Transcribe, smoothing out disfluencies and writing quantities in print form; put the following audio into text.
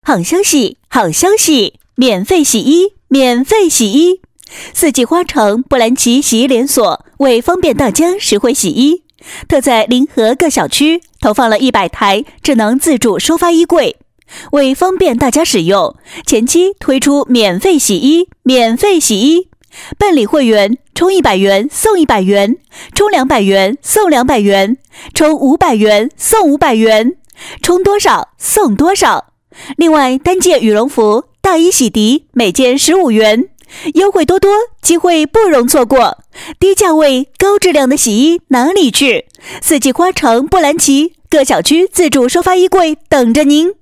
好消息，好消息！免费洗衣，免费洗衣！四季花城布兰奇洗衣连锁为方便大家实惠洗衣，特在临河各小区投放了100台智能自助收发衣柜，为方便大家使用，前期推出免费洗衣，免费洗衣！办理会员，充100元送100元，充200元送200元，充500元送500元，充多少送多少。另外，单件羽绒服、大衣洗涤每件15元，优惠多多，机会不容错过。低价位、高质量的洗衣哪里去？四季花城布兰奇各小区自助收发衣柜等着您。